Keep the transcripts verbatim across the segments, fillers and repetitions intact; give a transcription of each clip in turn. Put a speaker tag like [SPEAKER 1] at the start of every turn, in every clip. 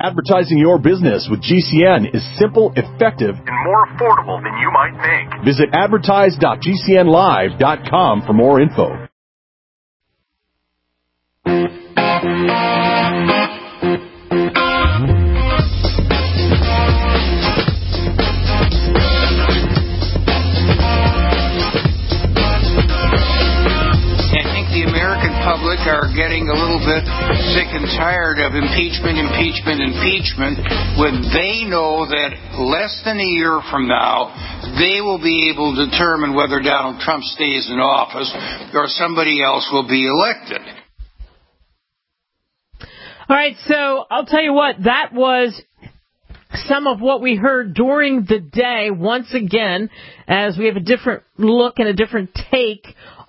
[SPEAKER 1] Advertising your business with G C N is simple, effective, and more affordable than you might think. Visit advertise dot g c n live dot com for more info.
[SPEAKER 2] Public are getting a little bit sick and tired of impeachment, impeachment, impeachment, when they know that less than a year from now, they will be able to determine whether Donald Trump stays in office or somebody else will be elected.
[SPEAKER 3] All right, so I'll tell you what, that was some of what we heard during the day, once again, as we have a different look and a different take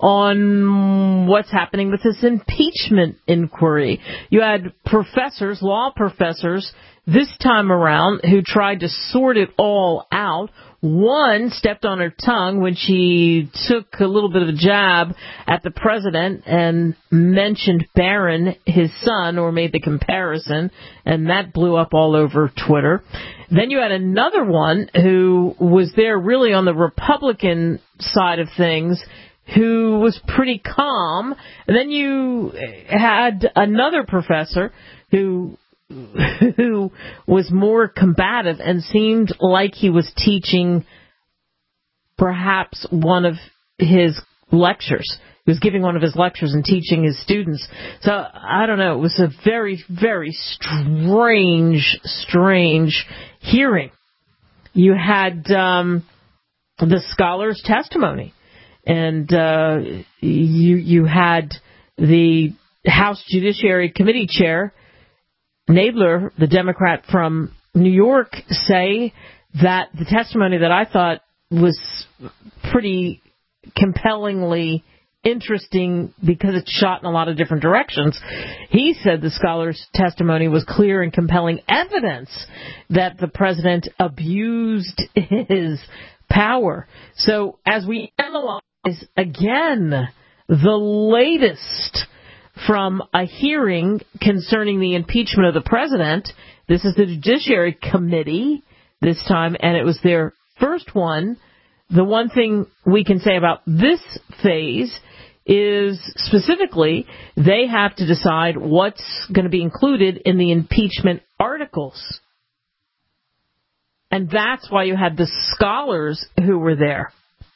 [SPEAKER 3] on what's happening with this impeachment inquiry. You had professors, law professors, this time around, who tried to sort it all out. One stepped on her tongue when she took a little bit of a jab at the president and mentioned Barron, his son, or made the comparison, and that blew up all over Twitter. Then you had another one who was there really on the Republican side of things, who was pretty calm. And then you had another professor who who was more combative and seemed like he was teaching perhaps one of his lectures. He was giving one of his lectures and teaching his students. So, I don't know, it was a very, very strange, strange hearing. You had um, the scholar's testimony. And uh, you you had the House Judiciary Committee Chair, Nadler, the Democrat from New York, say that the testimony that I thought was pretty compellingly interesting because it's shot in a lot of different directions. He said the scholar's testimony was clear and compelling evidence that the president abused his power. So as we analyze again the latest from a hearing concerning the impeachment of the president, this is the Judiciary Committee this time, and it was their first one. The one thing we can say about this phase is specifically they have to decide what's going to be included in the impeachment articles. And that's why you had the scholars who were there.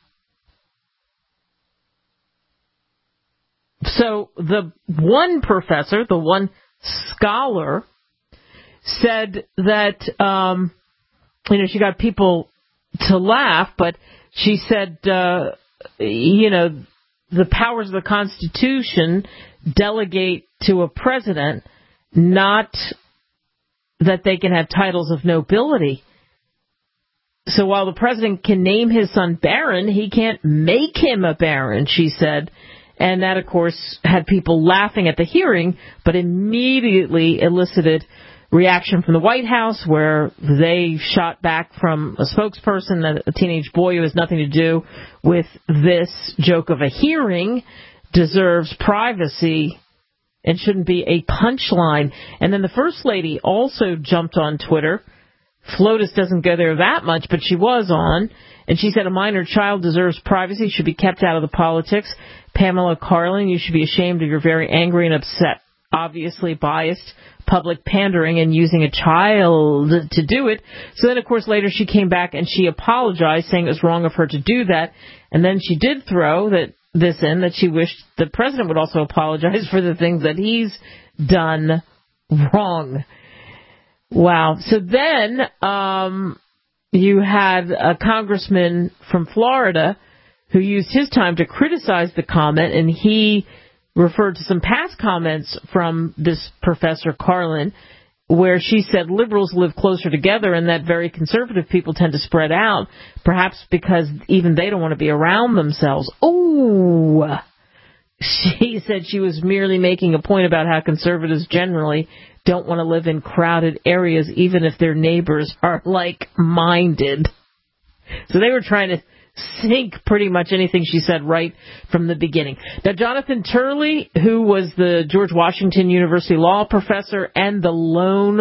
[SPEAKER 3] So the one professor, the one scholar, said that, um, you know, she got people to laugh, but she said, uh, you know, the powers of the Constitution delegate to a president, not that they can have titles of nobility. So while the president can name his son Barron, he can't make him a baron, she said. And that, of course, had people laughing at the hearing, but immediately elicited reaction from the White House, where they shot back from a spokesperson that a teenage boy who has nothing to do with this joke of a hearing deserves privacy and shouldn't be a punchline. And then the First Lady also jumped on Twitter. FLOTUS doesn't go there that much, but she was on. And she said a minor child deserves privacy, should be kept out of the politics. Pamela Karlan, you should be ashamed of your very angry and upset, obviously biased public pandering and using a child to do it. So then, of course, later she came back and she apologized, saying it was wrong of her to do that. And then she did throw that this in, that she wished the president would also apologize for the things that he's done wrong. Wow. So then um, you had a congressman from Florida who used his time to criticize the comment, and he referred to some past comments from this Professor Karlan, where she said liberals live closer together and that very conservative people tend to spread out, perhaps because even they don't want to be around themselves. Oh, she said she was merely making a point about how conservatives generally don't want to live in crowded areas, even if their neighbors are like-minded. So they were trying to sink pretty much anything she said right from the beginning. Now, Jonathan Turley, who was the George Washington University law professor and the lone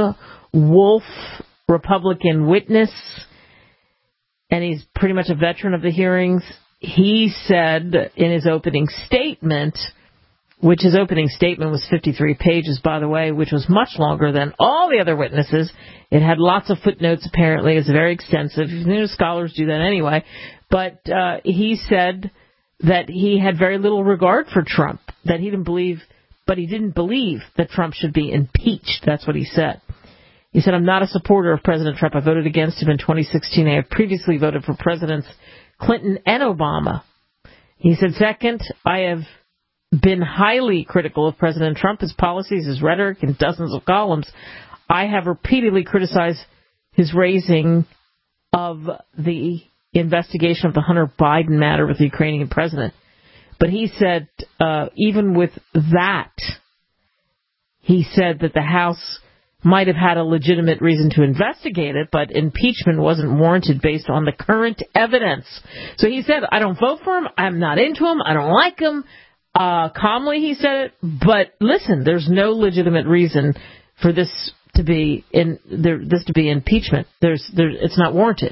[SPEAKER 3] Wolf, Republican witness, and he's pretty much a veteran of the hearings. He said in his opening statement, which his opening statement was fifty-three pages, by the way, which was much longer than all the other witnesses. It had lots of footnotes, apparently. It's very extensive. You know, scholars do that anyway. But uh, he said that he had very little regard for Trump, that he didn't believe, but he didn't believe that Trump should be impeached. That's what he said. He said, I'm not a supporter of President Trump. I voted against him in twenty sixteen. I have previously voted for Presidents Clinton and Obama. He said, second, I have been highly critical of President Trump, his policies, his rhetoric, in dozens of columns. I have repeatedly criticized his raising of the investigation of the Hunter Biden matter with the Ukrainian president. But he said, uh, even with that, he said that the House might have had a legitimate reason to investigate it, but impeachment wasn't warranted based on the current evidence. So he said, I don't vote for him, I'm not into him, I don't like him. Uh, calmly he said it, but listen, there's no legitimate reason for this to be in there, this to be impeachment. There's, there, it's not warranted.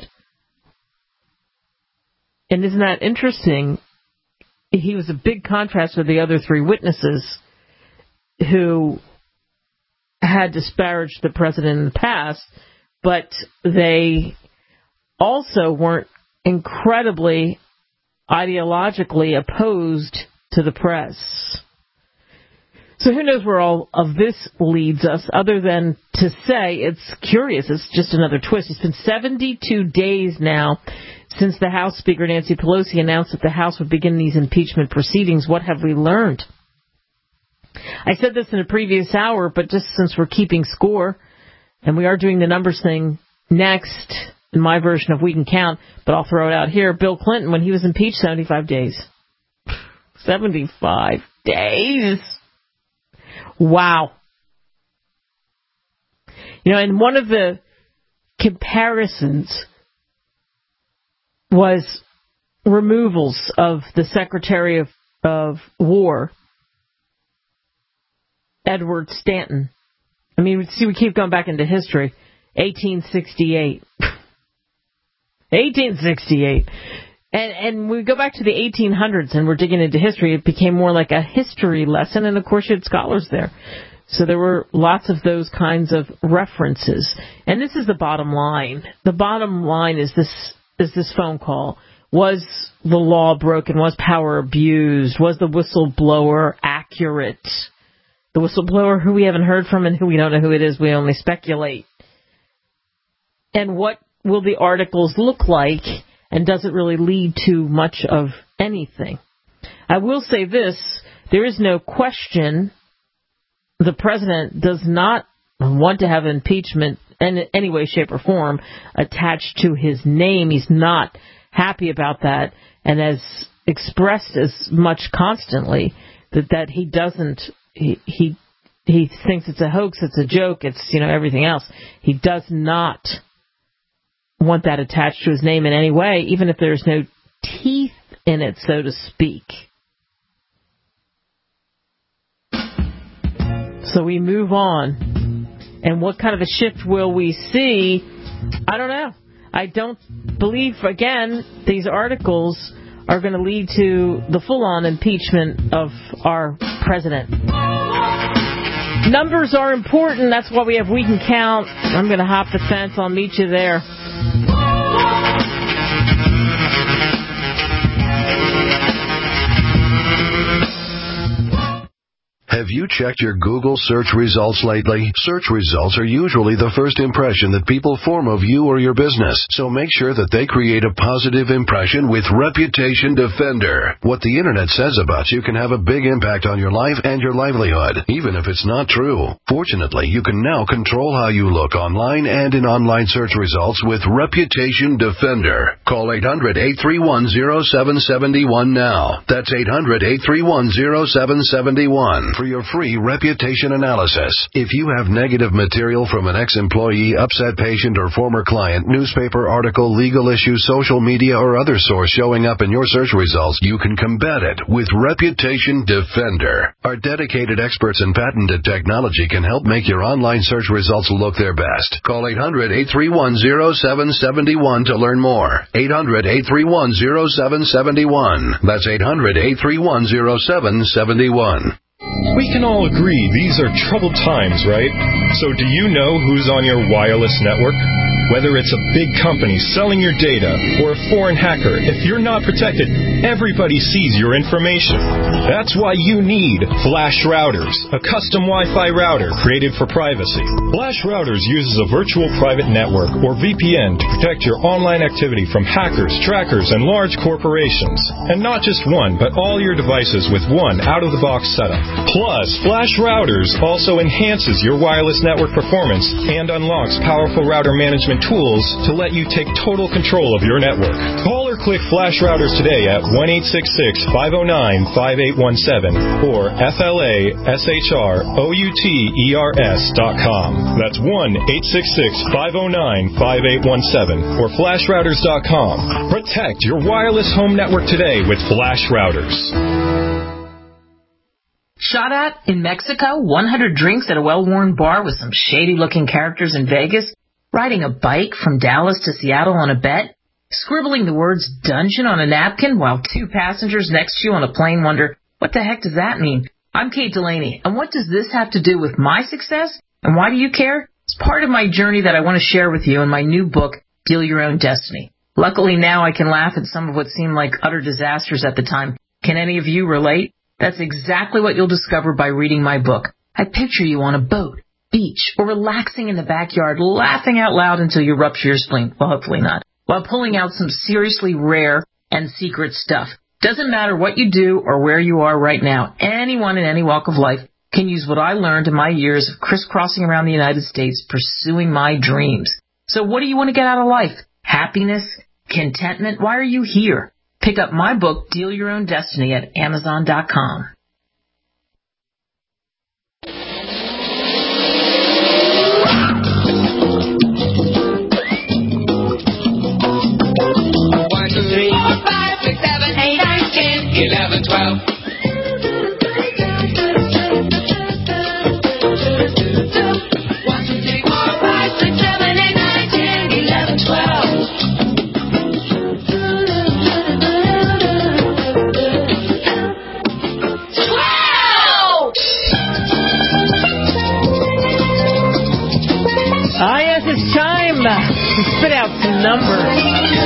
[SPEAKER 3] And isn't that interesting? He was a big contrast with the other three witnesses who had disparaged the president in the past, but they also weren't incredibly ideologically opposed to the press. So who knows where all of this leads us, other than to say it's curious. It's just another twist. It's been seventy-two days now since the House Speaker Nancy Pelosi announced that the House would begin these impeachment proceedings. What have we learned? I said this in a previous hour, but just since we're keeping score, and we are doing the numbers thing next in my version of We Can Count, but I'll throw it out here. Bill Clinton, when he was impeached, seventy-five days. seventy-five days. Wow. You know, and one of the comparisons was removals of the Secretary of, of War, Edward Stanton. I mean, see, we keep going back into history. eighteen sixty-eight. eighteen sixty-eight. And and we go back to the eighteen hundreds and we're digging into history. It became more like a history lesson, and of course you had scholars there. So there were lots of those kinds of references. And this is the bottom line. The bottom line is this is this phone call. Was the law broken? Was power abused? Was the whistleblower accurate? The whistleblower who we haven't heard from and who we don't know who it is, we only speculate. And what will the articles look like? And does it really lead to much of anything? I will say this, there is no question the president does not want to have impeachment in any way, shape, or form attached to his name. He's not happy about that, and has expressed as much constantly that, that he doesn't, he, he he thinks it's a hoax, it's a joke, it's, you know, everything else. He does not want that attached to his name in any way, even if there's no teeth in it, so to speak. So we move on. And what kind of a shift will we see? I don't know. I don't believe, again, these articles are going to lead to the full-on impeachment of our president. Numbers are important. That's why we have We Can Count. I'm going to hop the fence. I'll meet you there.
[SPEAKER 4] Have you checked your Google search results lately? Search results are usually the first impression that people form of you or your business, so make sure that they create a positive impression with Reputation Defender. What the internet says about you can have a big impact on your life and your livelihood, even if it's not true. Fortunately, you can now control how you look online and in online search results with Reputation Defender. Call eight hundred, eight three one, zero seven seven one now. That's eight hundred, eight three one, zero seven seven one. For for your free reputation analysis. If you have negative material from an ex-employee, upset patient, or former client, newspaper article, legal issue, social media, or other source showing up in your search results, you can combat it with Reputation Defender. Our dedicated experts in patented technology can help make your online search results look their best. Call eight hundred, eight three one, zero seven seven one to learn more. eight hundred, eight three one, zero seven seven one. That's eight hundred, eight three one, zero seven seven one.
[SPEAKER 5] We can all agree these are troubled times, right? So do you know who's on your wireless network? Whether it's a big company selling your data or a foreign hacker, if you're not protected, everybody sees your information. That's why you need Flash Routers, a custom Wi-Fi router created for privacy. Flash Routers uses a virtual private network, or V P N, to protect your online activity from hackers, trackers, and large corporations. And not just one, but all your devices with one out-of-the-box setup. Plus, Flash Routers also enhances your wireless network performance and unlocks powerful router management tools to let you take total control of your network. Call or click Flash Routers today at one eight six six, five oh nine, five eight one seven or F L A S H R O U T E R S dot com. That's one eight six six, five oh nine, five eight one seven or flash routers dot com. Protect your wireless home network today with Flash Routers.
[SPEAKER 6] Shot at in Mexico, one hundred drinks at a well-worn bar with some shady-looking characters in Vegas, riding a bike from Dallas to Seattle on a bet, scribbling the words dungeon on a napkin while two passengers next to you on a plane wonder, what the heck does that mean? I'm Kate Delaney, and what does this have to do with my success? And why do you care? It's part of my journey that I want to share with you in my new book, Deal Your Own Destiny. Luckily now I can laugh at some of what seemed like utter disasters at the time. Can any of you relate? That's exactly what you'll discover by reading my book. I picture you on a boat, beach, or relaxing in the backyard, laughing out loud until you rupture your spleen. Well, hopefully not. While pulling out some seriously rare and secret stuff. Doesn't matter what you do or where you are right now. Anyone in any walk of life can use what I learned in my years of crisscrossing around the United States pursuing my dreams. So what do you want to get out of life? Happiness? Contentment? Why are you here? Pick up my book, Deal Your Own Destiny, at amazon dot com.
[SPEAKER 7] One, two, three, four, five, six, seven, eight, nine, ten, eleven, twelve. One, two, three, four, five, six, seven, eight, nine, ten, eleven, twelve.
[SPEAKER 3] Ah, yes, it's time to spit out some numbers.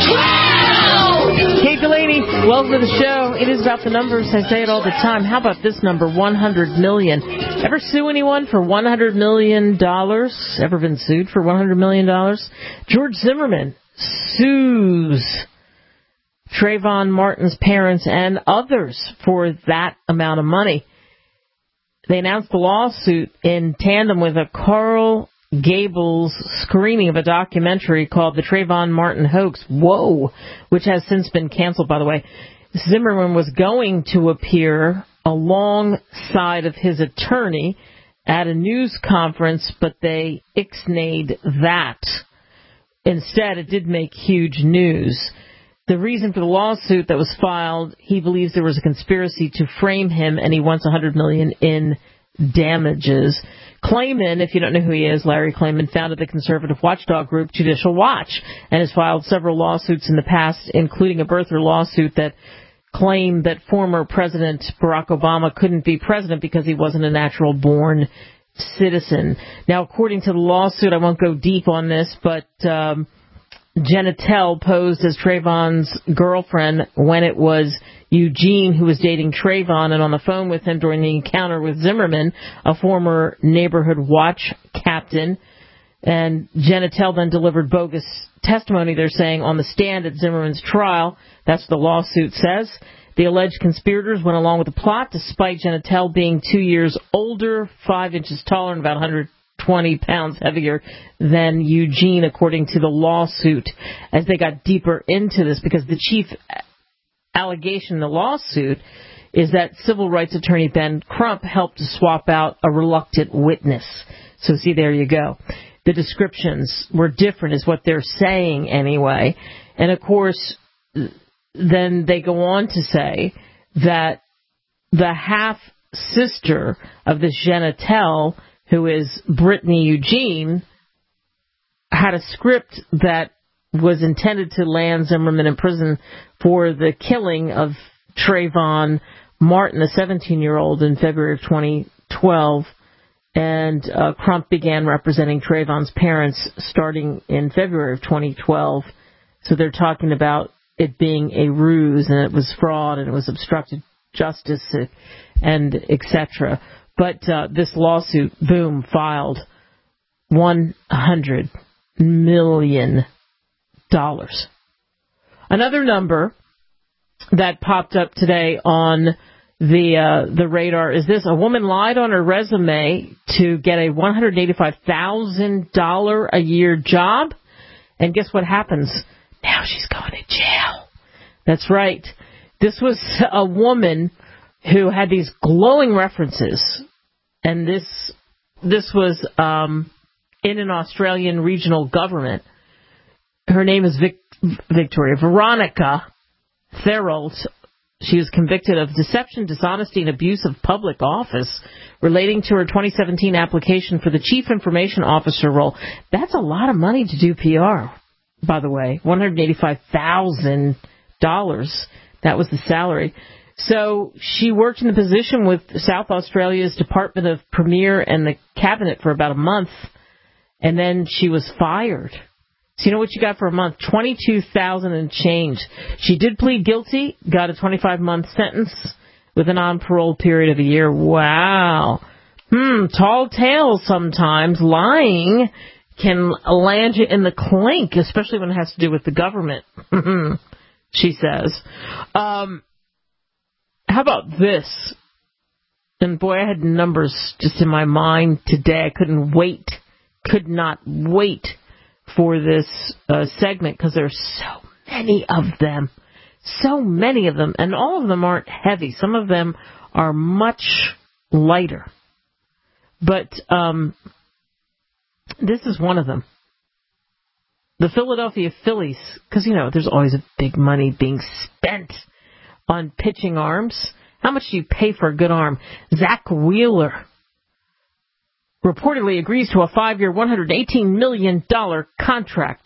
[SPEAKER 3] Kate Delaney, welcome to the show. It is about the numbers. I say it all the time. How about this number, one hundred million? Ever sue anyone for one hundred million dollars? Ever been sued for one hundred million dollars? George Zimmerman sues Trayvon Martin's parents and others for that amount of money. They announced the lawsuit in tandem with a Coral Gables screening of a documentary called The Trayvon Martin Hoax, Whoa, which has since been canceled, by the way. Zimmerman was going to appear alongside of his attorney at a news conference, but they ixnayed that. Instead, it did make huge news. The reason for the lawsuit that was filed, he believes there was a conspiracy to frame him, and he wants one hundred million dollars in damages. Klayman, if you don't know who he is, Larry Klayman, founded the conservative watchdog group Judicial Watch and has filed several lawsuits in the past, including a birther lawsuit that claimed that former President Barack Obama couldn't be president because he wasn't a natural-born citizen. Now, according to the lawsuit, I won't go deep on this, but um, Genetel posed as Trayvon's girlfriend when it was Eugene who was dating Trayvon, and on the phone with him during the encounter with Zimmerman, a former neighborhood watch captain. And Genetel then delivered bogus testimony, they're saying, on the stand at Zimmerman's trial. That's what the lawsuit says. The alleged conspirators went along with the plot despite Genetel being two years older, five inches taller, and about one hundred twenty pounds heavier than Eugene, according to the lawsuit, as they got deeper into this, because the chief allegation in the lawsuit is that civil rights attorney Ben Crump helped to swap out a reluctant witness. So see, there you go. The descriptions were different is what they're saying anyway. And of course, then they go on to say that the half-sister of this Genetel, who is Brittany Eugene, had a script that was intended to land Zimmerman in prison for the killing of Trayvon Martin, a seventeen-year-old, in February of twenty twelve. And uh, Crump began representing Trayvon's parents starting in February of twenty twelve. So they're talking about it being a ruse, and it was fraud, and it was obstructed justice, and et cetera. But uh, this lawsuit, boom, filed one hundred million dollars. Another number that popped up today on the uh, the radar is this: a woman lied on her resume to get a one hundred eighty-five thousand dollars a year job, and guess what happens? Now she's going to jail. That's right. This was a woman who had these glowing references, and this this was um, in an Australian regional government. Her name is Vic, Victoria Veronica Therault. She was convicted of deception, dishonesty, and abuse of public office relating to her twenty seventeen application for the Chief Information Officer role. That's a lot of money to do P R, by the way, one hundred eighty-five thousand dollars. That was the salary. So she worked in the position with South Australia's Department of Premier and the Cabinet for about a month, and then she was fired. So you know what you got for a month? twenty-two thousand dollars and change. She did plead guilty, got a twenty-five month sentence with an on-parole period of a year. Wow. Hmm, tall tales sometimes. Lying can land you in the clink, especially when it has to do with the government, she says. Um, how about this? And boy, I had numbers just in my mind today. I couldn't wait, could not wait for this uh, segment because there's so many of them. So many of them. And all of them aren't heavy. Some of them are much lighter. But um, this is one of them. The Philadelphia Phillies, because, you know, there's always a big money being spent on pitching arms. How much do you pay for a good arm? Zach Wheeler reportedly agrees to a five-year, one hundred eighteen million dollars contract.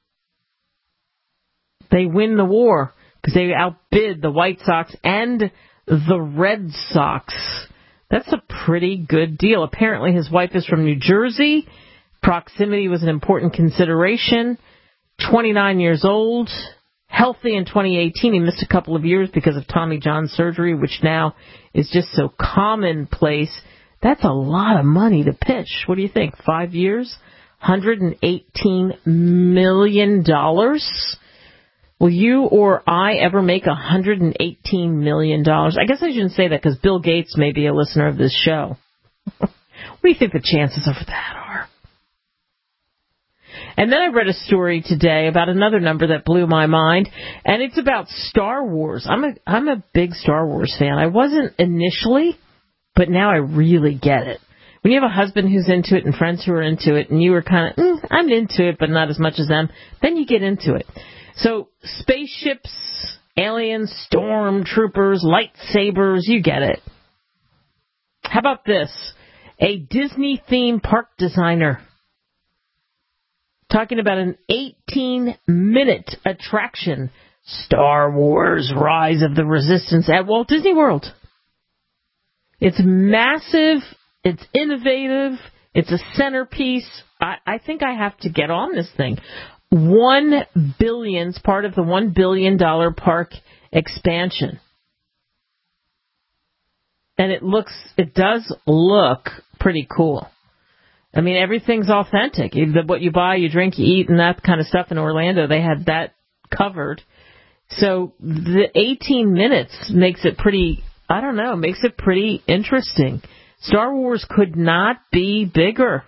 [SPEAKER 3] They win the war because they outbid the White Sox and the Red Sox. That's a pretty good deal. Apparently his wife is from New Jersey. Proximity was an important consideration. twenty-nine years old. Healthy in twenty eighteen. He missed a couple of years because of Tommy John surgery, which now is just so commonplace. That's a lot of money to pitch. What do you think? Five years? one hundred eighteen million dollars? Will you or I ever make one hundred eighteen million dollars? I guess I shouldn't say that because Bill Gates may be a listener of this show. What do you think the chances of that are? And then I read a story today about another number that blew my mind, and it's about Star Wars. I'm a I'm a big Star Wars fan. I wasn't initially, but now I really get it. When you have a husband who's into it and friends who are into it, and you were kind of, mm, I'm into it, but not as much as them, then you get into it. So spaceships, aliens, stormtroopers, lightsabers, you get it. How about this? A Disney theme park designer talking about an eighteen-minute attraction, Star Wars Rise of the Resistance at Walt Disney World. It's massive, it's innovative, it's a centerpiece. I, I think I have to get on this thing. One billion's part of the one billion dollar park expansion. And it looks, it does look pretty cool. I mean, everything's authentic. What you buy, you drink, you eat, and that kind of stuff in Orlando, they had that covered. So the eighteen minutes makes it pretty, I don't know, makes it pretty interesting. Star Wars could not be bigger.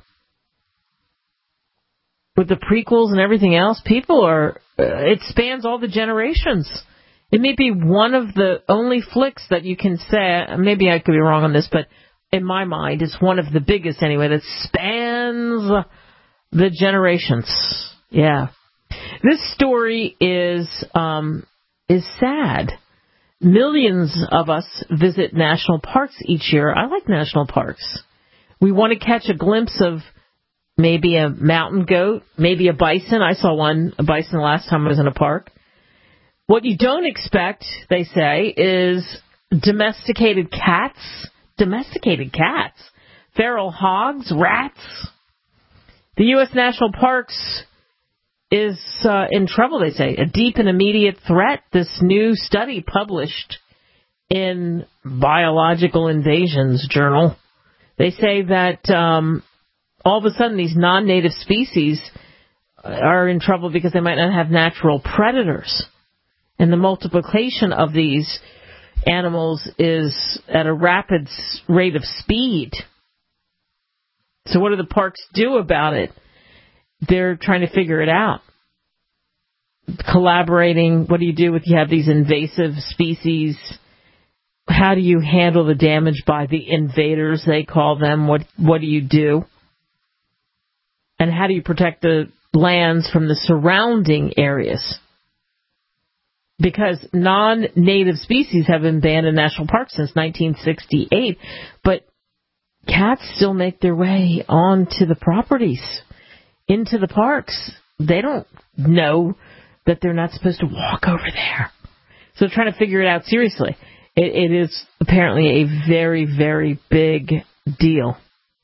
[SPEAKER 3] With the prequels and everything else, people are, uh, it spans all the generations. It may be one of the only flicks that you can say, maybe I could be wrong on this, but in my mind, it's one of the biggest anyway that spans the generations. Yeah. This story is um, is sad. Millions of us visit national parks each year. I like national parks. We want to catch a glimpse of maybe a mountain goat, maybe a bison. I saw one, a bison, the last time I was in a park. What you don't expect, they say, is domesticated cats. Domesticated cats. Feral hogs, rats. The U S National Parks is uh, in trouble, they say. A deep and immediate threat. This new study published in Biological Invasions Journal. They say that um, all of a sudden these non-native species are in trouble because they might not have natural predators. And the multiplication of these animals is at a rapid rate of speed. So what do the parks do about it? They're trying to figure it out. Collaborating, what do you do if you have these invasive species? How do you handle the damage by the invaders, they call them? What what do you do? And how do you protect the lands from the surrounding areas? Because non-native species have been banned in national parks since nineteen sixty-eight, but cats still make their way onto the properties, into the parks. They don't know that they're not supposed to walk over there. So they're trying to figure it out seriously. It, it is apparently a very, very big deal.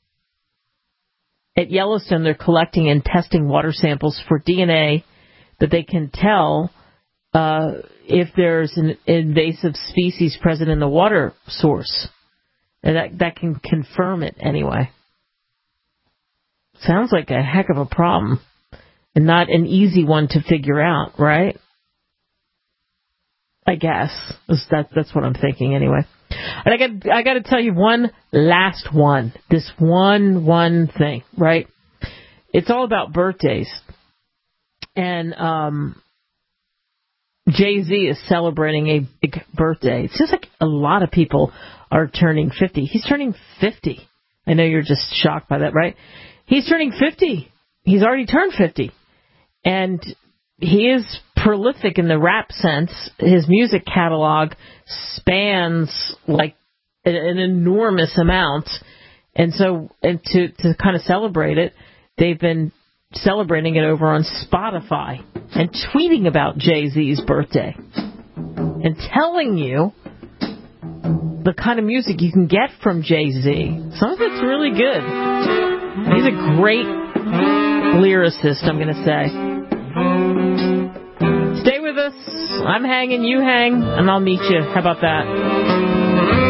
[SPEAKER 3] At Yellowstone, they're collecting and testing water samples for D N A that they can tell uh, if there's an invasive species present in the water source. And that, that can confirm it anyway. Sounds like a heck of a problem. And not an easy one to figure out, right? I guess. That, that's what I'm thinking anyway. And I got I got to tell you one last one. This one, one thing, right? It's all about birthdays. And um, Jay-Z is celebrating a big birthday. It seems like a lot of people are turning fifty. He's turning fifty. I know you're just shocked by that, right? He's turning fifty. He's already turned fifty. And he is prolific in the rap sense. His music catalog spans like an enormous amount. And so and to, to kind of celebrate it, they've been celebrating it over on Spotify and tweeting about Jay-Z's birthday and telling you the kind of music you can get from Jay-Z. Some of it's really good. He's a great lyricist, I'm going to say. Stay with us. I'm hanging, you hang, and I'll meet you. How about that?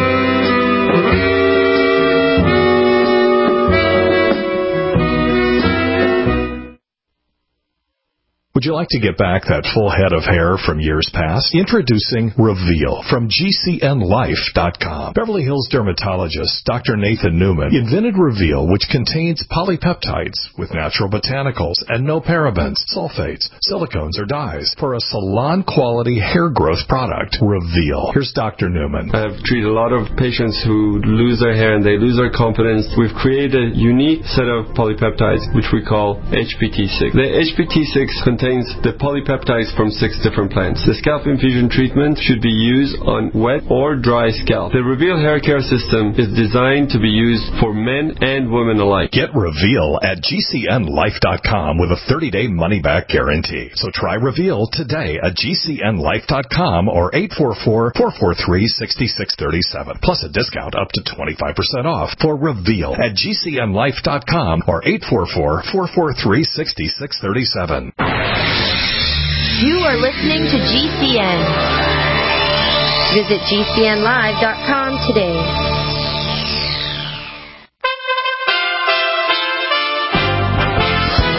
[SPEAKER 1] Would you like to get back that full head of hair from years past? Introducing Reveal from G C N Life dot com. Beverly Hills dermatologist Doctor Nathan Newman invented Reveal, which contains polypeptides with natural botanicals and no parabens, sulfates, silicones, or dyes for a salon-quality hair growth product. Reveal. Here's Doctor Newman.
[SPEAKER 8] I've treated a lot of patients who lose their hair and they lose their confidence. We've created a unique set of polypeptides, which we call H P T six. The H P T six contains the polypeptides from six different plants. The scalp infusion treatment should be used on wet or dry scalp. The Reveal hair care system is designed to be used for men and women alike.
[SPEAKER 1] Get Reveal at G C N Life dot com with a thirty-day money-back guarantee. So try Reveal today at G C N Life dot com or eight four four, four four three, six six three seven. Plus a discount up to twenty-five percent off for Reveal at G C N Life dot com or eight four four, four four three, six six three seven.
[SPEAKER 9] You are listening to G C N. Visit G C N Live dot com today.
[SPEAKER 1] U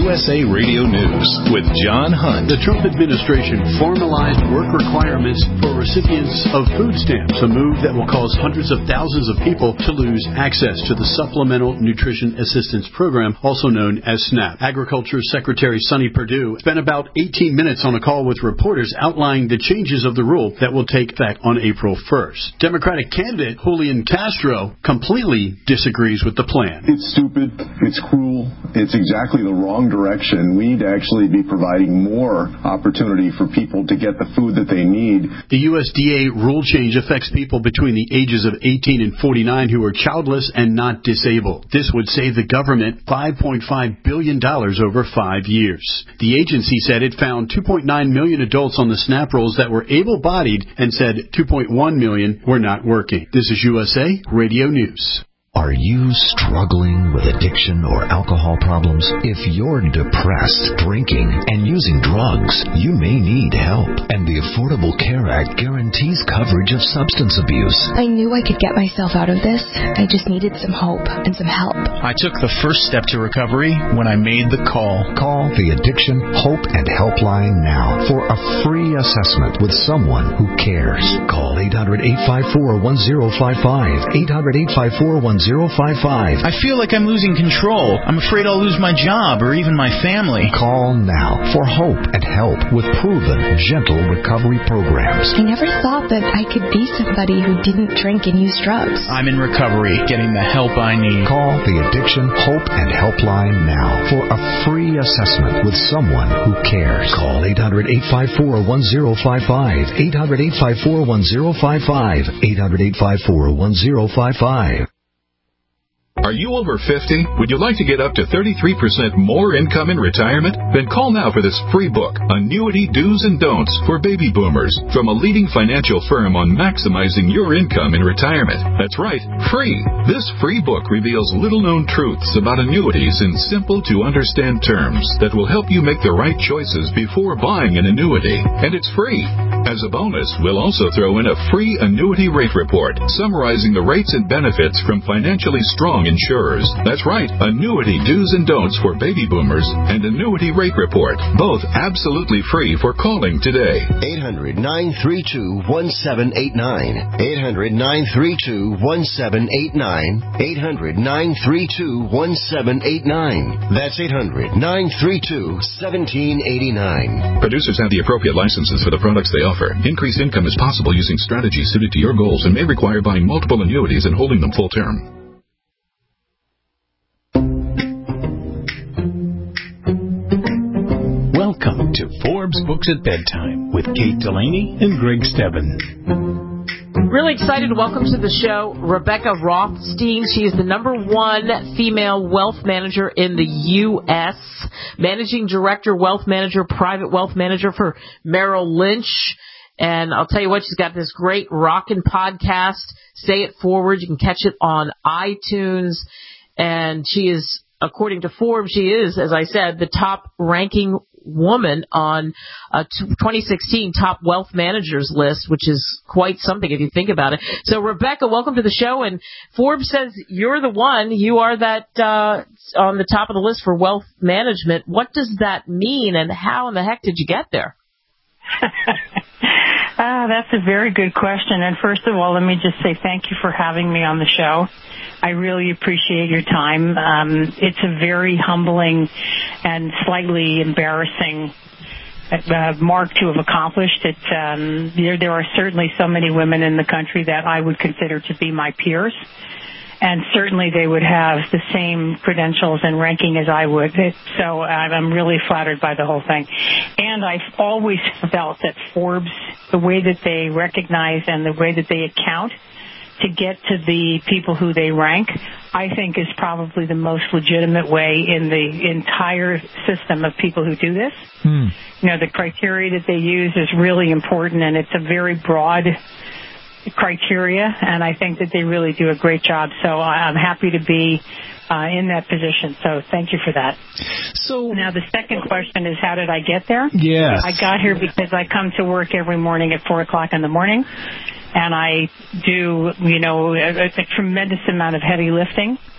[SPEAKER 1] U S A Radio News with John Hunt.
[SPEAKER 10] The Trump administration formalized work requirements for recipients of food stamps, a move that will cause hundreds of thousands of people to lose access to the Supplemental Nutrition Assistance Program, also known as SNAP. Agriculture Secretary Sonny Perdue spent about eighteen minutes on a call with reporters outlining the changes of the rule that will take effect on April first. Democratic candidate Julian Castro completely disagrees with the plan.
[SPEAKER 11] It's stupid. It's cruel. It's exactly the wrong direction. We need to actually be providing more opportunity for people to get the food that they need.
[SPEAKER 10] The U S D A rule change affects people between the ages of eighteen and forty-nine who are childless and not disabled. This would save the government five point five billion dollars over five years. The agency said it found two point nine million adults on the SNAP rolls that were able-bodied and said two point one million were not working. This is U S A Radio News.
[SPEAKER 12] Are you struggling with addiction or alcohol problems? If you're depressed, drinking, and using drugs, you may need help. And the Affordable Care Act guarantees coverage of substance abuse.
[SPEAKER 13] I knew I could get myself out of this. I just needed some hope and some help.
[SPEAKER 14] I took the first step to recovery when I made the call.
[SPEAKER 12] Call the Addiction Hope and Helpline now for a free assessment with someone who cares. Call eight hundred, eight five four, one zero five five. eight hundred, eight five four, one zero five five.
[SPEAKER 14] I feel like I'm losing control. I'm afraid I'll lose my job or even my family.
[SPEAKER 12] Call now for hope and help with proven, gentle recovery programs.
[SPEAKER 13] I never thought that I could be somebody who didn't drink and use drugs.
[SPEAKER 14] I'm in recovery, getting the help I need.
[SPEAKER 12] Call the Addiction Hope and Helpline now for a free assessment with someone who cares. Call eight hundred, eight five four, one zero five five. eight hundred, eight five four, one zero five five. eight hundred, eight five four, one zero five five.
[SPEAKER 1] Are you over fifty? Would you like to get up to thirty-three percent more income in retirement? Then call now for this free book, Annuity Do's and Don'ts for Baby Boomers, from a leading financial firm on maximizing your income in retirement. That's right, free. This free book reveals little-known truths about annuities in simple-to-understand terms that will help you make the right choices before buying an annuity. And it's free. As a bonus, we'll also throw in a free annuity rate report summarizing the rates and benefits from financially strong insurers. That's right, Annuity Do's and Don'ts for Baby Boomers and Annuity Rate Report, both absolutely free for calling today.
[SPEAKER 15] eight hundred, nine three two, one seven eight nine. eight hundred, nine three two, one seven eight nine. eight hundred, nine three two, one seven eight nine. That's eight hundred, nine three two, one seven eight nine.
[SPEAKER 1] Producers have the appropriate licenses for the products they offer. Increased income is possible using strategies suited to your goals and may require buying multiple annuities and holding them full term.
[SPEAKER 16] Welcome to Forbes Books at Bedtime with Kate Delaney and Greg Stebbin.
[SPEAKER 3] Really excited to welcome to the show Rebecca Rothstein. She is the number one female wealth manager in the U S, managing director, wealth manager, private wealth manager for Merrill Lynch. And I'll tell you what, she's got this great rockin' podcast, Say It Forward. You can catch it on iTunes. And she is, according to Forbes, she is, as I said, the top ranking woman on a twenty sixteen top wealth managers list, which is quite something if you think about it. So, Rebecca, welcome to the show. And Forbes says you're the one. You are that uh, on the top of the list for wealth management. What does that mean, and how in the heck did you get there?
[SPEAKER 17] Ah, that's a very good question. And first of all, let me just say thank you for having me on the show. I really appreciate your time. Um, it's a very humbling and slightly embarrassing uh, mark to have accomplished. It, um, there, there are certainly so many women in the country that I would consider to be my peers. And certainly they would have the same credentials and ranking as I would. So I'm really flattered by the whole thing. And I've always felt that Forbes, the way that they recognize and the way that they account to get to the people who they rank, I think is probably the most legitimate way in the entire system of people who do this. Hmm. You know, the criteria that they use is really important, and it's a very broad criteria, and I think that they really do a great job. So I'm happy to be uh, in that position. So thank you for that.
[SPEAKER 16] So
[SPEAKER 17] now the second question is, how did I get there?
[SPEAKER 16] Yes.
[SPEAKER 17] I got here because I come to work every morning at four o'clock in the morning, and I do, you know, a, a tremendous amount of heavy lifting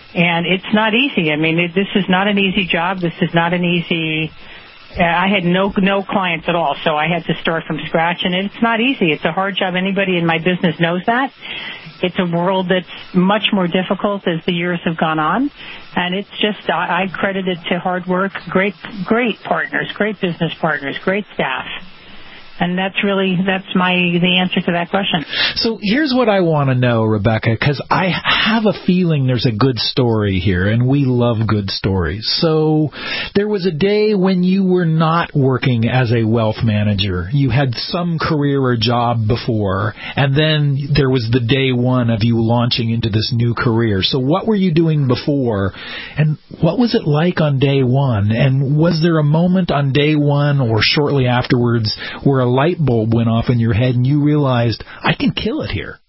[SPEAKER 17] And it's not easy. I mean, it, this is not an easy job. This is not an easy... Uh, I had no no clients at all, so I had to start from scratch, and it's not easy. It's a hard job. Anybody in my business knows that. It's a world that's much more difficult as the years have gone on, and it's just, I, I credit it to hard work, great, great partners, great business partners, great staff. And that's really, that's my, the answer to that question.
[SPEAKER 18] So here's what I want to know, Rebecca, because I have a feeling there's a good story here, and we love good stories. So there was a day when you were not working as a wealth manager. You had some career or job before, and then there was the day one of you launching into this new career. So what were you doing before, and what was it like on day one? And was there a moment on day one or shortly afterwards where a light bulb went off in your head and you realized, I can kill it here?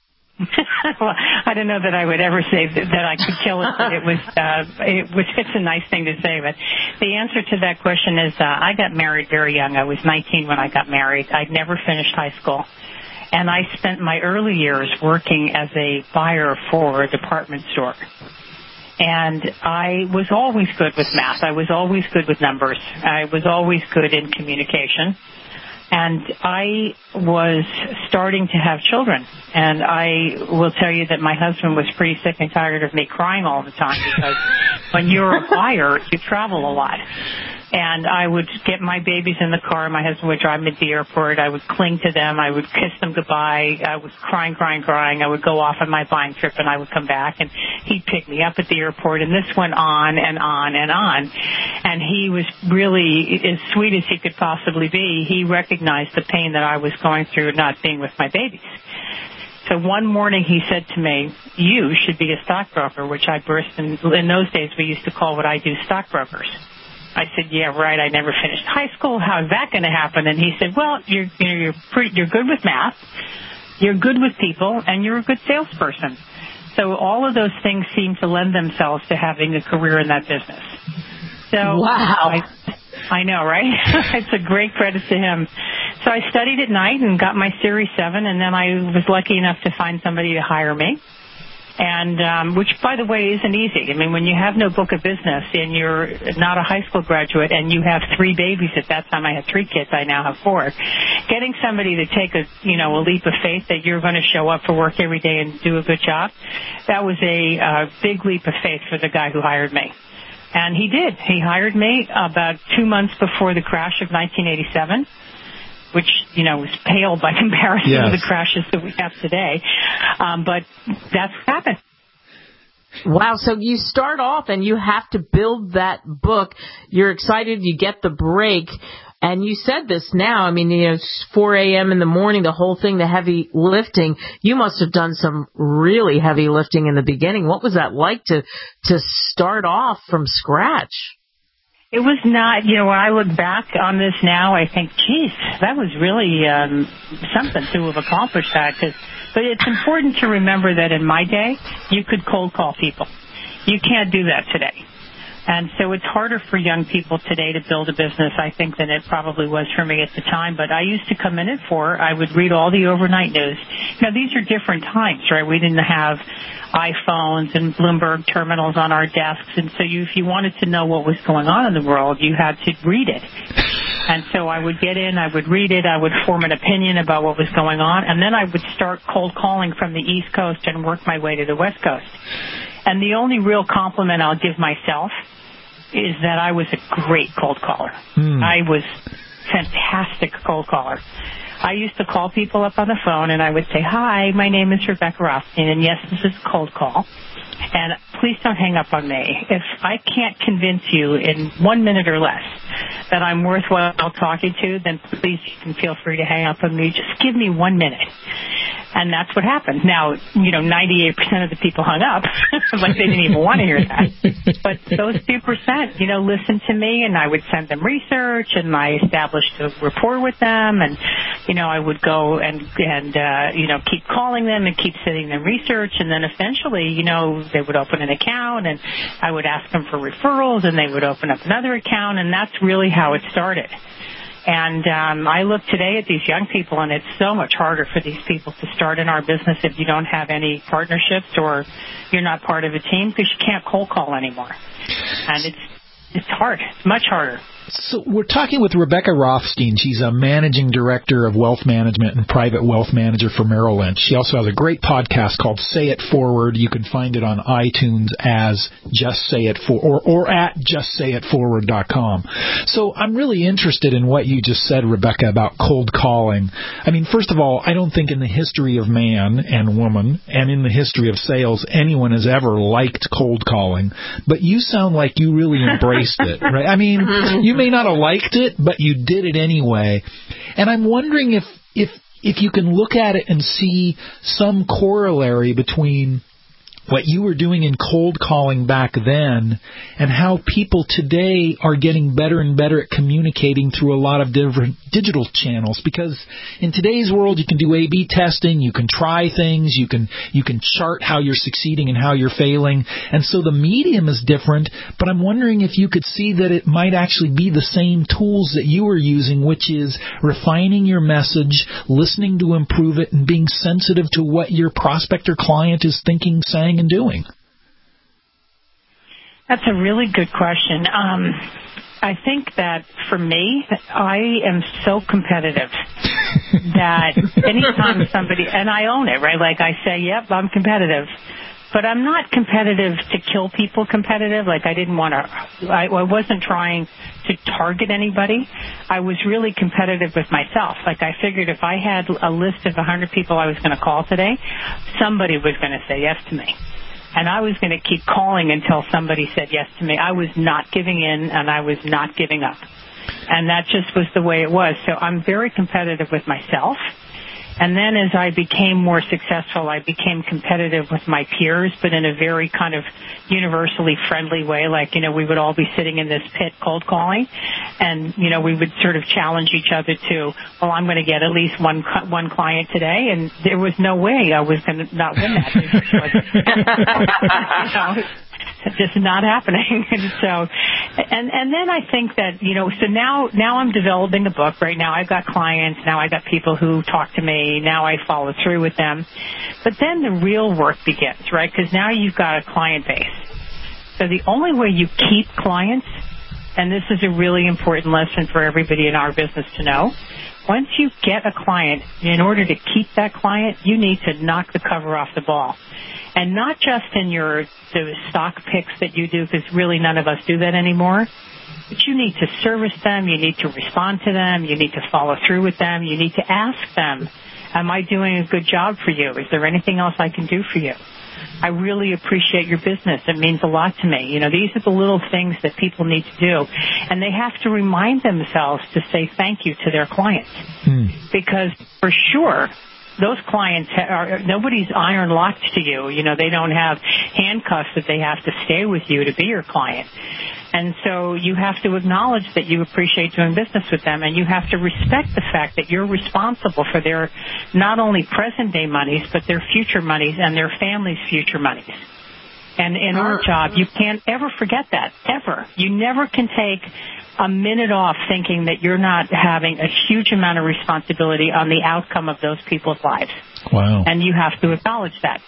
[SPEAKER 17] Well, I don't know that I would ever say that, that I could kill it. But it was, uh, it was, it's a nice thing to say. But the answer to that question is, uh, I got married very young. I was nineteen when I got married. I'd never finished high school. And I spent my early years working as a buyer for a department store. And I was always good with math. I was always good with numbers. I was always good in communication. And I was starting to have children. And I will tell you that my husband was pretty sick and tired of me crying all the time, because when you're a buyer, you travel a lot. And I would get my babies in the car. My husband would drive me to the airport. I would cling to them. I would kiss them goodbye. I was crying, crying, crying. I would go off on my buying trip, and I would come back, and he'd pick me up at the airport. And this went on and on and on. And he was really as sweet as he could possibly be. He recognized the pain that I was going through not being with my babies. So one morning he said to me, you should be a stockbroker, which I burst in. In those days, we used to call what I do stockbrokers. I said, yeah, right, I never finished high school. How is that going to happen? And he said, well, you're, you know, you're, pretty, you're good with math, you're good with people, and you're a good salesperson. So all of those things seem to lend themselves to having a career in that business. So
[SPEAKER 3] wow.
[SPEAKER 17] I, I know, right? It's a great credit to him. So I studied at night and got my Series seven, and then I was lucky enough to find somebody to hire me. And um, which, by the way, isn't easy. I mean, when you have no book of business and you're not a high school graduate and you have three babies, at that time I had three kids, I now have four, getting somebody to take a, you know, a leap of faith that you're going to show up for work every day and do a good job, that was a uh, big leap of faith for the guy who hired me. And he did. He hired me about two months before the crash of nineteen eighty-seven. Which, you know, was pale by comparison
[SPEAKER 18] yes.
[SPEAKER 17] to the crashes that we have today. Um, but that's what happened.
[SPEAKER 3] Wow, so you start off and you have to build that book. You're excited, you get the break. And you said this now, I mean, you know, it's four a.m. in the morning, the whole thing, the heavy lifting. You must have done some really heavy lifting in the beginning. What was that like to to start off from scratch?
[SPEAKER 17] It was not, you know, when I look back on this now, I think, geez, that was really um, something to have accomplished that. Cause, but it's important to remember that in my day, you could cold call people. You can't do that today. And so it's harder for young people today to build a business, I think, than it probably was for me at the time. But I used to come in at four. I would read all the overnight news. Now, these are different times, right? We didn't have iPhones and Bloomberg terminals on our desks. And so you, if you wanted to know what was going on in the world, you had to read it. And so I would get in, I would read it, I would form an opinion about what was going on, and then I would start cold calling from the East Coast and work my way to the West Coast. And the only real compliment I'll give myself is that I was a great cold caller. Hmm. I was fantastic cold caller. I used to call people up on the phone, and I would say, hi, my name is Rebecca Rothstein, and yes, this is a cold call. And please don't hang up on me. If I can't convince you in one minute or less that I'm worthwhile talking to, then please you can feel free to hang up on me. Just give me one minute. And that's what happened. Now, you know, ninety-eight percent of the people hung up, like they didn't even want to hear that. But those two percent, you know, listened to me, and I would send them research, and I established a rapport with them, and, you know, I would go and, and uh, you know, keep calling them and keep sending them research, and then eventually, you know, they would open an account, and I would ask them for referrals, and they would open up another account, and that's really how it started. And um, I look today at these young people, and it's so much harder for these people to start in our business if you don't have any partnerships or you're not part of a team, because you can't cold call anymore. And it's it's hard. It's much harder.
[SPEAKER 18] So we're talking with Rebecca Rothstein. She's a managing director of wealth management and private wealth manager for Merrill Lynch. She also has a great podcast called Say It Forward. You can find it on iTunes as Just Say It For or, or at just say it forward dot com. So I'm really interested in what you just said, Rebecca, about cold calling. I mean, first of all, I don't think in the history of man and woman and in the history of sales anyone has ever liked cold calling. But you sound like you really embraced it, right? I mean, you may not have liked it, but you did it anyway. And I'm wondering if if if you can look at it and see some corollary between what you were doing in cold calling back then and how people today are getting better and better at communicating through a lot of different digital channels. Because in today's world, you can do A B testing, you can try things, you can you can chart how you're succeeding and how you're failing. And so the medium is different, but I'm wondering if you could see that it might actually be the same tools that you were using, which is refining your message, listening to improve it, and being sensitive to what your prospect or client is thinking, saying, and doing?
[SPEAKER 17] That's a really good question. Um, I think that for me, I am so competitive that anytime somebody, and I own it, right? Like I say, yep, I'm competitive. But I'm not competitive to kill people competitive. Like I didn't want to, I, I wasn't trying to target anybody. I was really competitive with myself. Like I figured if I had a list of one hundred people I was going to call today, somebody was going to say yes to me. And I was going to keep calling until somebody said yes to me. I was not giving in, and I was not giving up. And that just was the way it was. So I'm very competitive with myself. And then as I became more successful, I became competitive with my peers, but in a very kind of universally friendly way. Like, you know, we would all be sitting in this pit cold calling, and, you know, we would sort of challenge each other to, well, I'm going to get at least one one client today, and there was no way I was going to not win that. It just was, you know, just not happening. And so, and and then I think that, you know, so now now I'm developing a book. Right now I've got clients. Now I got people who talk to me. Now I follow through with them. But then the real work begins, right? Because now you've got a client base. So the only way you keep clients, and this is a really important lesson for everybody in our business to know, once you get a client, in order to keep that client, you need to knock the cover off the ball. And not just in your the stock picks that you do, because really none of us do that anymore, but you need to service them, you need to respond to them, you need to follow through with them, you need to ask them, am I doing a good job for you? Is there anything else I can do for you? I really appreciate your business. It means a lot to me. You know, these are the little things that people need to do. And they have to remind themselves to say thank you to their clients. Hmm. Because for sure, those clients are, nobody's iron locked to you. You know, they don't have handcuffs that they have to stay with you to be your client. And so you have to acknowledge that you appreciate doing business with them, and you have to respect the fact that you're responsible for their not only present day monies, but their future monies and their family's future monies. And in our job, you can't ever forget that, ever. You never can take a minute off thinking that you're not having a huge amount of responsibility on the outcome of those people's lives.
[SPEAKER 18] Wow.
[SPEAKER 17] And you have to acknowledge that.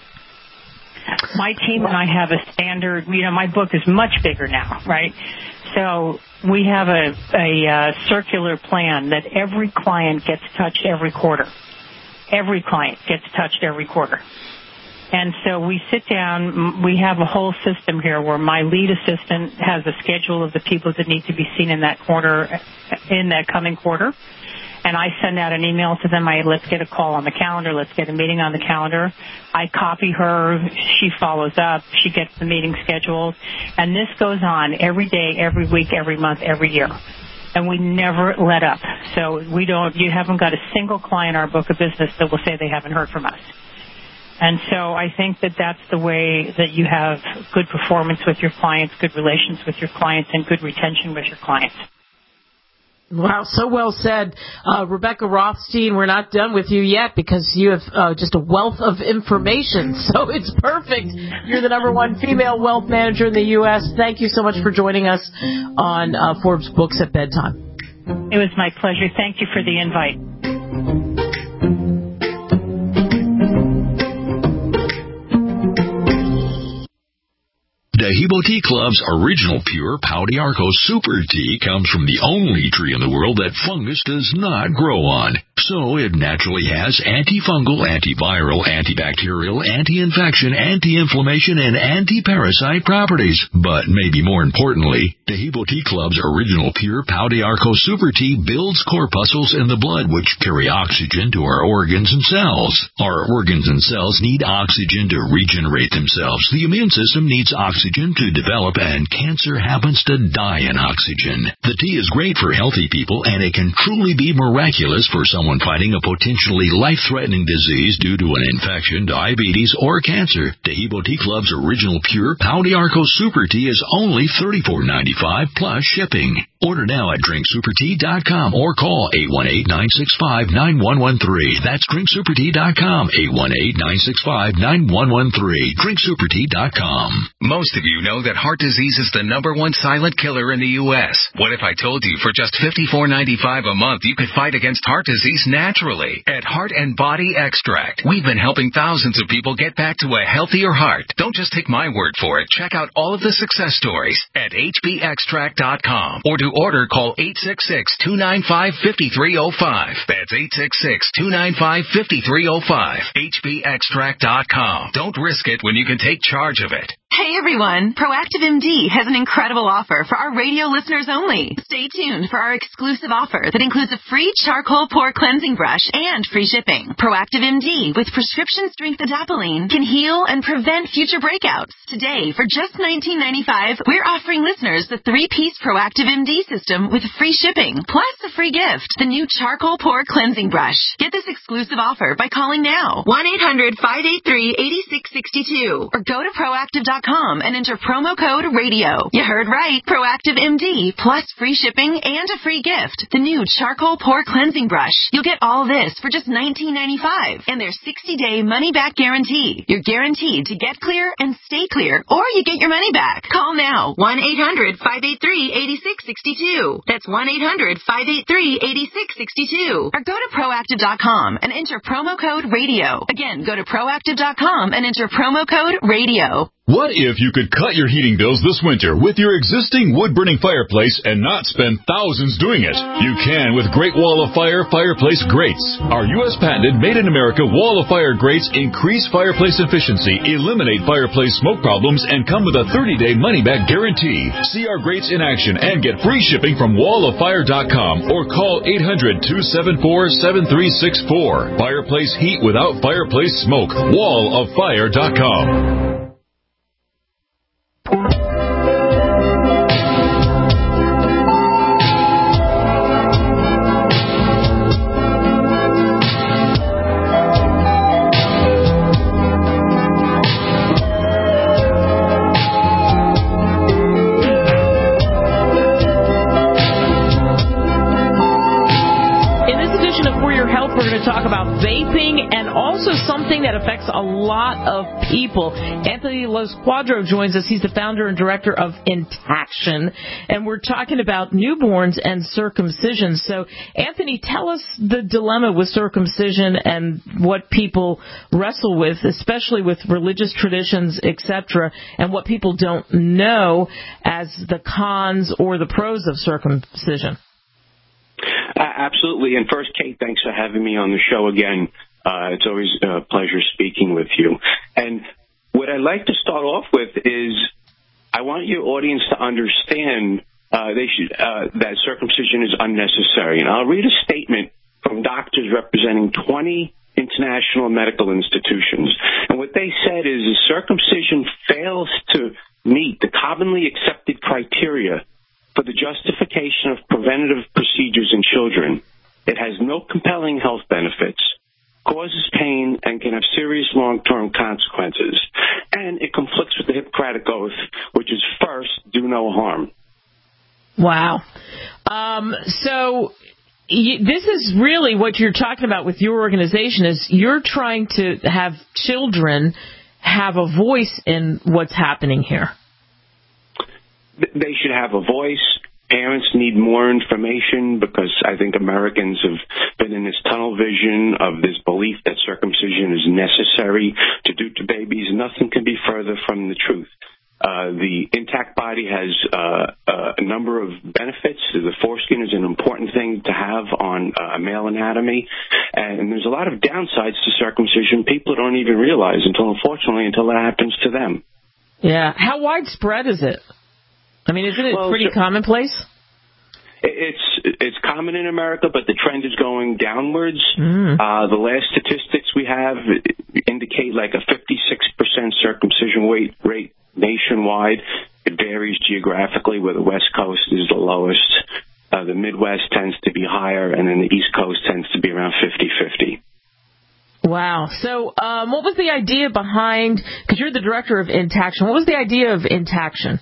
[SPEAKER 17] My team and I have a standard, you know, my book is much bigger now, right? So we have a, a uh, circular plan that every client gets touched every quarter. Every client gets touched every quarter. And so we sit down, we have a whole system here where my lead assistant has a schedule of the people that need to be seen in that quarter, in that coming quarter. And I send out an email to them. I let's get a call on the calendar. Let's get a meeting on the calendar. I copy her. She follows up. She gets the meeting scheduled. And this goes on every day, every week, every month, every year. And we never let up. So we don't, you haven't got a single client in our book of business that will say they haven't heard from us. And so I think that that's the way that you have good performance with your clients, good relations with your clients, and good retention with your clients.
[SPEAKER 3] Wow, so well said. Uh, Rebecca Rothstein, we're not done with you yet because you have uh, just a wealth of information, so it's perfect. You're the number one female wealth manager in the U S Thank you so much for joining us on uh, Forbes Books at Bedtime.
[SPEAKER 17] It was my pleasure. Thank you for the invite.
[SPEAKER 19] Dehibo Tea Club's original pure Pau d'Arco Super Tea comes from the only tree in the world that fungus does not grow on. So it naturally has antifungal, antiviral, antibacterial, anti-infection, anti-inflammation, and anti-parasite properties. But maybe more importantly, Dehibo Tea Club's original pure Pau d'Arco Super Tea builds corpuscles in the blood which carry oxygen to our organs and cells. Our organs and cells need oxygen to regenerate themselves. The immune system needs oxygen to develop, and cancer happens to die in oxygen. The tea is great for healthy people, and it can truly be miraculous for someone fighting a potentially life-threatening disease due to an infection, diabetes, or cancer. Dehibo Tea Club's original pure Pau d'Arco Super Tea is only thirty-four ninety-five plus shipping. Order now at drink super tea dot com or call eight one eight, nine six five, nine one one three. That's drink super tea dot com, eight one eight, nine six five, nine one one three. drink super tea dot com.
[SPEAKER 20] Most of you know that heart disease is the number one silent killer in the U S What if I told you for just fifty-four ninety-five a month you could fight against heart disease naturally? At Heart and Body Extract, we've been helping thousands of people get back to a healthier heart. Don't just take my word for it. Check out all of the success stories at h b extract dot com, or to order, call eight six six, two nine five, five three zero five. That's eight six six, two nine five, five three zero five. h b extract dot com. Don't risk it when you can take charge of it.
[SPEAKER 21] Hey everyone, Proactive M D has an incredible offer for our radio listeners only. Stay tuned for our exclusive offer that includes a free charcoal pore cleansing brush and free shipping. Proactive M D with prescription strength adapalene can heal and prevent future breakouts. Today, for just nineteen ninety-five dollars, we're offering listeners the three-piece Proactive M D system with free shipping, plus a free gift, the new charcoal pore cleansing brush. Get this exclusive offer by calling now, one eight hundred, five eight three, eight six six two, or go to proactive dot com and enter promo code radio. You heard right. Proactive M D plus free shipping and a free gift. The new charcoal pore cleansing brush. You'll get all this for just nineteen ninety-five dollars and their sixty-day money-back guarantee. You're guaranteed to get clear and stay clear, or you get your money back. Call now. one eight hundred, five eight three, eight six six two. That's one eight hundred, five eight three, eight six six two. Or go to proactive dot com and enter promo code radio. Again, go to proactive dot com and enter promo code radio.
[SPEAKER 22] What if you could cut your heating bills this winter with your existing wood-burning fireplace and not spend thousands doing it? You can with Great Wall of Fire Fireplace Grates. Our U S patented made-in-America Wall of Fire grates increase fireplace efficiency, eliminate fireplace smoke problems, and come with a thirty-day money-back guarantee. See our grates in action and get free shipping from wall of fire dot com or call eight hundred, two seven four, seven three six four. Fireplace heat without fireplace smoke. wall of fire dot com.
[SPEAKER 3] We're going to talk about vaping and also something that affects a lot of people. Anthony Los Quadro joins us. He's the founder and director of Intaction, and we're talking about newborns and circumcision. So, Anthony, tell us the dilemma with circumcision and what people wrestle with, especially with religious traditions, et cetera, and what people don't know as the cons or the pros of circumcision.
[SPEAKER 23] Uh, absolutely. And first, Kate, thanks for having me on the show again. Uh, it's always a pleasure speaking with you. And what I'd like to start off with is I want your audience to understand uh, they should, uh, that circumcision is unnecessary. And I'll read a statement from doctors representing twenty international medical institutions. And what they said is the circumcision fails to meet the commonly accepted criteria for the justification of preventative procedures in children. It has no compelling health benefits, causes pain, and can have serious long-term consequences. And it conflicts with the Hippocratic Oath, which is first, do no harm.
[SPEAKER 3] Wow. Um, so you, this is really what you're talking about with your organization is you're trying to have children have a voice in what's happening here.
[SPEAKER 23] They should have a voice, parents need more information because I think Americans have been in this tunnel vision of this belief that circumcision is necessary to do to babies. Nothing can be further from the truth. Uh, the intact body has uh, uh, a number of benefits. The foreskin is an important thing to have on uh, male anatomy, and there's a lot of downsides to circumcision people don't even realize until, unfortunately, until that happens to them.
[SPEAKER 3] Yeah. How widespread is it? I mean, isn't it
[SPEAKER 23] well,
[SPEAKER 3] pretty
[SPEAKER 23] so,
[SPEAKER 3] commonplace?
[SPEAKER 23] It's it's common in America, but the trend is going downwards.
[SPEAKER 3] Mm.
[SPEAKER 23] Uh, the last statistics we have indicate like a fifty-six percent circumcision rate, rate nationwide. It varies geographically, where the West Coast is the lowest. Uh, the Midwest tends to be higher, and then the East Coast tends to be around fifty-fifty.
[SPEAKER 3] Wow. So um, what was the idea behind, because you're the director of Intaction, what was the idea of Intaction?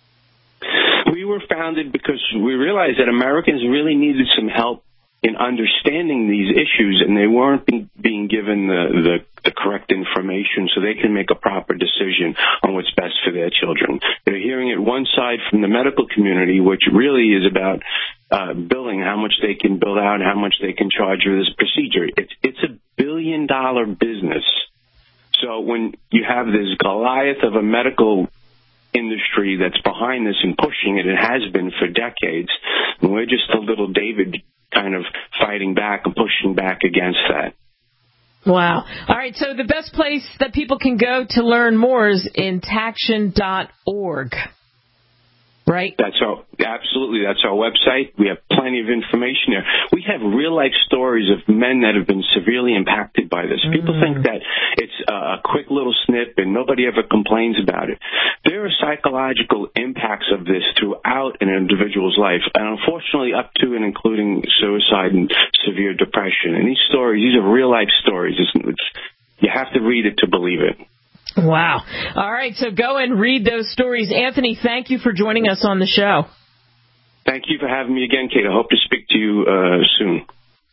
[SPEAKER 23] We were founded because we realized that Americans really needed some help in understanding these issues, and they weren't being, being given the, the, the correct information so they can make a proper decision on what's best for their children. They're hearing it one side from the medical community, which really is about uh, billing, how much they can bill out, how much they can charge for this procedure. It's, it's a billion-dollar business. So when you have this Goliath of a medical industry that's behind this and pushing it, it has been for decades, and we're just a little David kind of fighting back and pushing back against that.
[SPEAKER 3] Wow. All right, so the best place that people can go to learn more is intaction dot org, right?
[SPEAKER 23] That's our, absolutely, that's our website. We have plenty of information there. We have real-life stories of men that have been severely impacted by this. Mm. People think that it's a quick little snip and nobody ever complains about it. There are psychological impacts of this throughout an individual's life, and unfortunately up to and including suicide and severe depression. And these stories, these are real-life stories. It's, it's, you have to read it to believe it.
[SPEAKER 3] Wow. All right, so go and read those stories. Anthony, thank you for joining us on the show.
[SPEAKER 23] Thank you for having me again, Kate. I hope to speak to you uh, soon.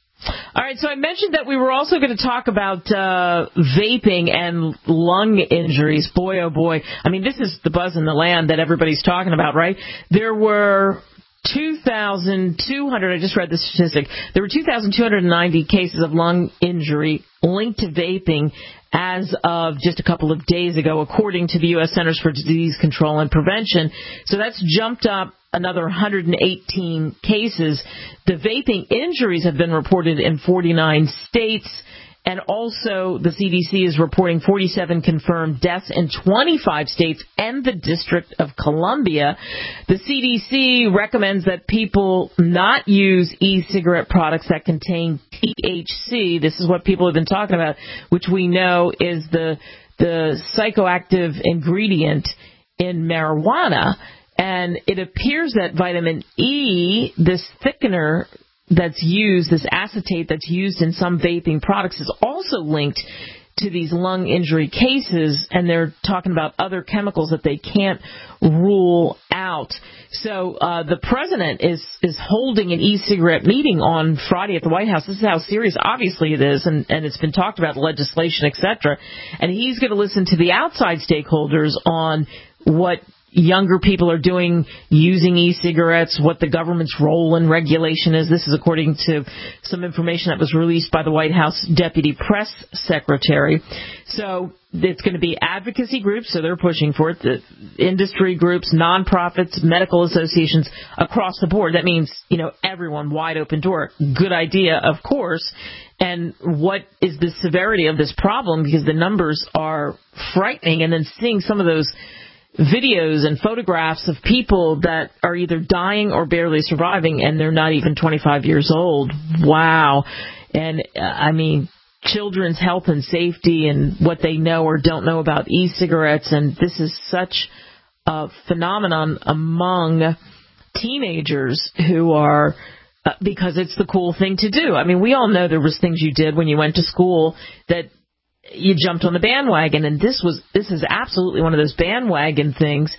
[SPEAKER 3] All right, so I mentioned that we were also going to talk about uh, vaping and lung injuries. Boy, oh boy. I mean, this is the buzz in the land that everybody's talking about, right? There were two thousand two hundred, I just read the statistic, there were two thousand two hundred ninety cases of lung injury linked to vaping as of just a couple of days ago, according to the U S Centers for Disease Control and Prevention. So that's jumped up another one hundred eighteen cases. The vaping injuries have been reported in forty-nine states, and also the C D C is reporting forty-seven confirmed deaths in twenty-five states and the District of Columbia. The C D C recommends that people not use e-cigarette products that contain T H C. This is what people have been talking about, which we know is the the psychoactive ingredient in marijuana. And it appears that vitamin E, this thickener that's used, this acetate that's used in some vaping products, is also linked to these lung injury cases, and they're talking about other chemicals that they can't rule out. So uh, the president is, is holding an e-cigarette meeting on Friday at the White House. This is how serious, obviously, it is, and, and it's been talked about, legislation, et cetera. And he's going to listen to the outside stakeholders on what younger people are doing using e-cigarettes, what the government's role in regulation is. This is according to some information that was released by the White House Deputy Press Secretary. So it's going to be advocacy groups, so they're pushing for it, the industry groups, nonprofits, medical associations across the board. That means, you know, everyone, wide open door. Good idea, of course. And what is the severity of this problem? Because the numbers are frightening. And then seeing some of those videos and photographs of people that are either dying or barely surviving, and they're not even twenty-five years old. Wow. And, uh, I mean, children's health and safety and what they know or don't know about e-cigarettes, and this is such a phenomenon among teenagers who are, uh, because it's the cool thing to do. I mean, we all know there was things you did when you went to school that you jumped on the bandwagon, and this was this is absolutely one of those bandwagon things.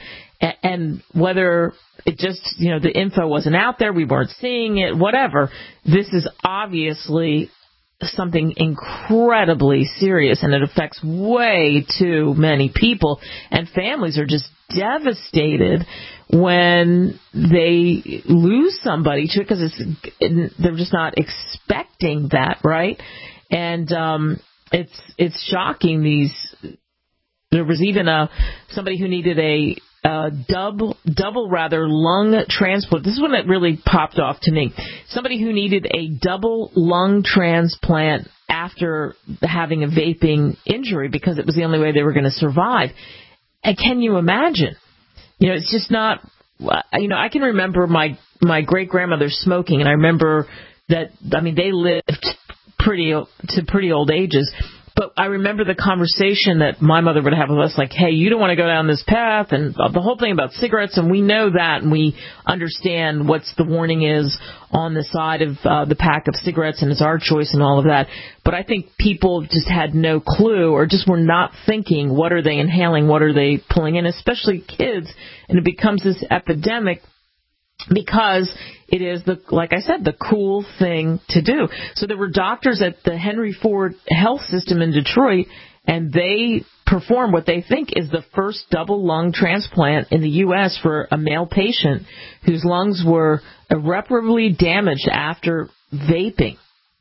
[SPEAKER 3] And whether it just, you know, the info wasn't out there, we weren't seeing it, whatever, this is obviously something incredibly serious, and it affects way too many people, and families are just devastated when they lose somebody to it, because it's, they're just not expecting that, right? And um, it's it's shocking. These there was even a somebody who needed a Uh, double, double rather, lung transplant. This is when it really popped off to me. Somebody who needed a double lung transplant after having a vaping injury because it was the only way they were going to survive. And can you imagine? You know, it's just not, you know, I can remember my, my great-grandmother smoking, and I remember that, I mean, they lived pretty, to pretty old ages. But I remember the conversation that my mother would have with us, like, hey, you don't want to go down this path, and the whole thing about cigarettes, and we know that, and we understand what's the warning is on the side of uh, the pack of cigarettes, and it's our choice and all of that. But I think people just had no clue, or just were not thinking, what are they inhaling, what are they pulling in, especially kids, and it becomes this epidemic because it is, the, like I said, the cool thing to do. So there were doctors at the Henry Ford Health System in Detroit, and they performed what they think is the first double lung transplant in the U S for a male patient whose lungs were irreparably damaged after vaping.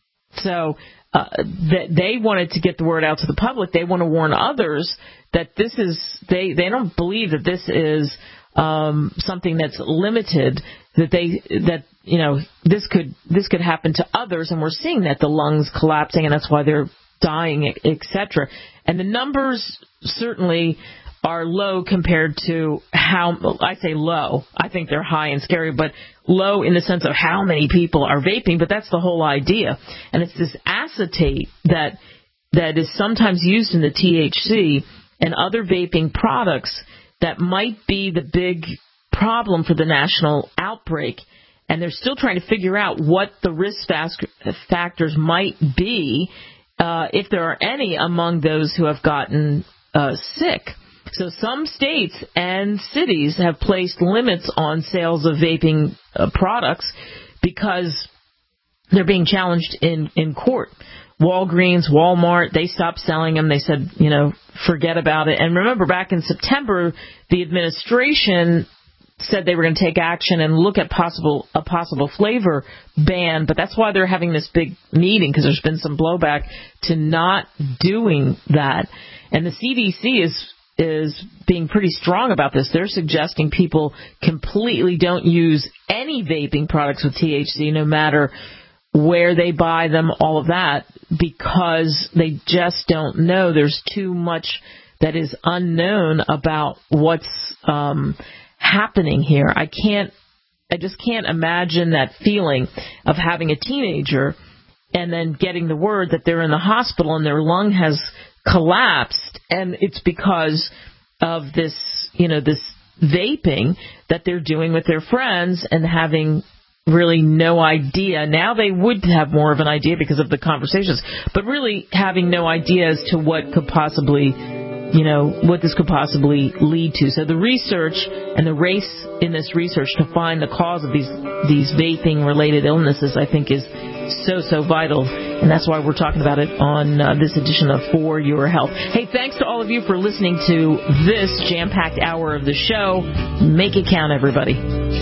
[SPEAKER 3] So uh, th- they wanted to get the word out to the public. They want to warn others that this is, they, they don't believe that this is Um, something that's limited, that they, that, you know, this could, this could happen to others, and we're seeing that the lungs collapsing, and that's why they're dying, et cetera. And the numbers certainly are low compared to how, I say low, I think they're high and scary, but low in the sense of how many people are vaping, but that's the whole idea. And it's this acetate that, that is sometimes used in the T H C and other vaping products that might be the big problem for the national outbreak. And they're still trying to figure out what the risk factors might be, uh, if there are any, among those who have gotten uh, sick. So some states and cities have placed limits on sales of vaping uh, products because they're being challenged in, in court. Walgreens, Walmart, they stopped selling them. They said, you know, forget about it. And remember, back in September, the administration said they were going to take action and look at possible a possible flavor ban. But that's why they're having this big meeting, because there's been some blowback to not doing that. And the C D C is is being pretty strong about this. They're suggesting people completely don't use any vaping products with T H C, no matter where they buy them, all of that, because they just don't know. There's too much that is unknown about what's um, happening here. I can't, I just can't imagine that feeling of having a teenager and then getting the word that they're in the hospital and their lung has collapsed, and it's because of this, you know, this vaping that they're doing with their friends and having really no idea. Now they would have more of an idea because of the conversations, but really having no idea as to what could possibly, you know, what this could possibly lead to. So the research and the race in this research to find the cause of these these vaping related illnesses, I think, is so, so vital. And that's why we're talking about it on uh, this edition of For Your Health. Hey, thanks to all of you for listening to this jam-packed hour of the show. Make it count, everybody.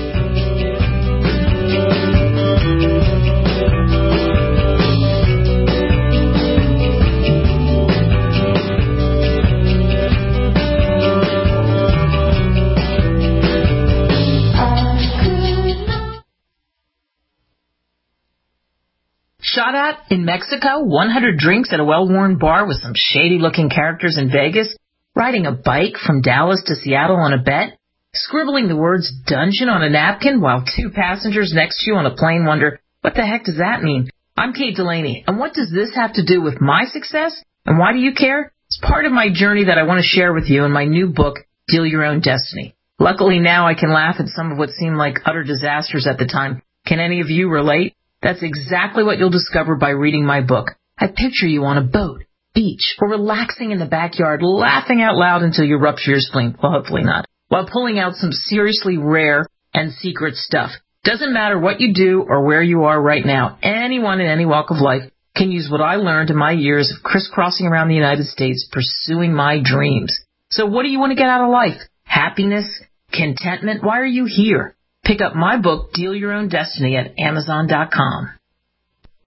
[SPEAKER 6] Shot at in Mexico, one hundred drinks at a well-worn bar with some shady-looking characters in Vegas, riding a bike from Dallas to Seattle on a bet, scribbling the words dungeon on a napkin while two passengers next to you on a plane wonder, what the heck does that mean? I'm Kate Delaney, and what does this have to do with my success? And why do you care? It's part of my journey that I want to share with you in my new book, Deal Your Own Destiny. Luckily now I can laugh at some of what seemed like utter disasters at the time. Can any of you relate? That's exactly what you'll discover by reading my book. I picture you on a boat, beach, or relaxing in the backyard, laughing out loud until you rupture your spleen. Well, hopefully not. While pulling out some seriously rare and secret stuff. Doesn't matter what you do or where you are right now. Anyone in any walk of life can use what I learned in my years of crisscrossing around the United States pursuing my dreams. So what do you want to get out of life? Happiness? Contentment? Why are you here? Pick up my book, Deal Your Own Destiny, at Amazon dot com.